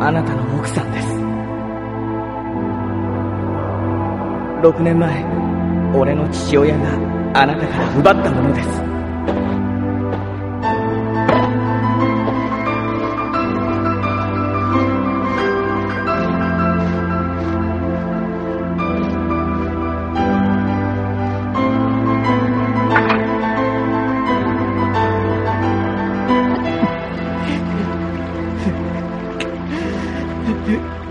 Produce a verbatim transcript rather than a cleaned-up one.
あなたの奥さんです。ろくねんまえ、俺の父親があなたから奪ったものです。え